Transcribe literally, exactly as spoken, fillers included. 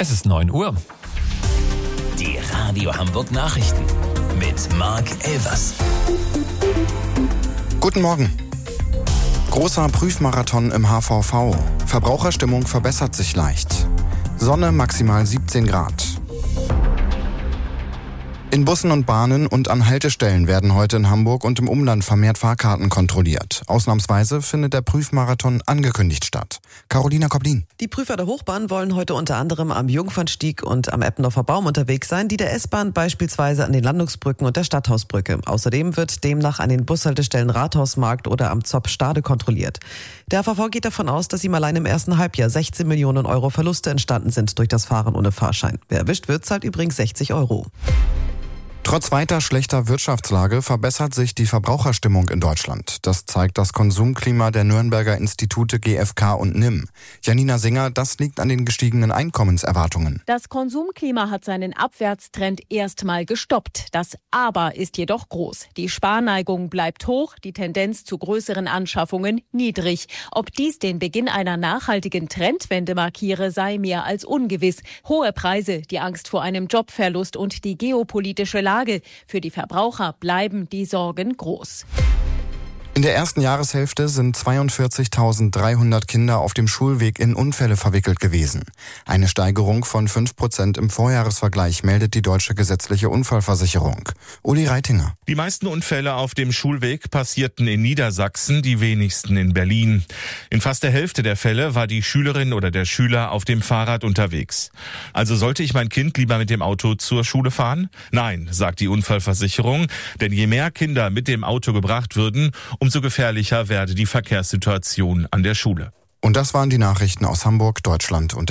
Es ist neun Uhr. Die Radio Hamburg Nachrichten mit Marc Elvers. Guten Morgen. Großer Prüfmarathon im H V V. Verbraucherstimmung verbessert sich leicht. Sonne maximal siebzehn Grad. In Bussen und Bahnen und an Haltestellen werden heute in Hamburg und im Umland vermehrt Fahrkarten kontrolliert. Ausnahmsweise findet der Prüfmarathon angekündigt statt. Carolina Koblin. Die Prüfer der Hochbahn wollen heute unter anderem am Jungfernstieg und am Eppendorfer Baum unterwegs sein, die der S-Bahn beispielsweise an den Landungsbrücken und der Stadthausbrücke. Außerdem wird demnach an den Bushaltestellen Rathausmarkt oder am Zopp Stade kontrolliert. Der H V V geht davon aus, dass ihm allein im ersten Halbjahr sechzehn Millionen Euro Verluste entstanden sind durch das Fahren ohne Fahrschein. Wer erwischt wird, zahlt übrigens sechzig Euro. Trotz weiter schlechter Wirtschaftslage verbessert sich die Verbraucherstimmung in Deutschland. Das zeigt das Konsumklima der Nürnberger Institute G F K und N I M. Janina Singer, das liegt an den gestiegenen Einkommenserwartungen. Das Konsumklima hat seinen Abwärtstrend erstmal gestoppt. Das Aber ist jedoch groß. Die Sparneigung bleibt hoch, die Tendenz zu größeren Anschaffungen niedrig. Ob dies den Beginn einer nachhaltigen Trendwende markiere, sei mehr als ungewiss. Hohe Preise, die Angst vor einem Jobverlust und die geopolitische Lage für die Verbraucher bleiben die Sorgen groß. In der ersten Jahreshälfte sind zweiundvierzigtausenddreihundert Kinder auf dem Schulweg in Unfälle verwickelt gewesen. Eine Steigerung von fünf Prozent im Vorjahresvergleich meldet die Deutsche Gesetzliche Unfallversicherung. Uli Reitinger. Die meisten Unfälle auf dem Schulweg passierten in Niedersachsen, die wenigsten in Berlin. In fast der Hälfte der Fälle war die Schülerin oder der Schüler auf dem Fahrrad unterwegs. Also sollte ich mein Kind lieber mit dem Auto zur Schule fahren? Nein, sagt die Unfallversicherung, denn je mehr Kinder mit dem Auto gebracht würden, umso gefährlicher werde die Verkehrssituation an der Schule. Und das waren die Nachrichten aus Hamburg, Deutschland und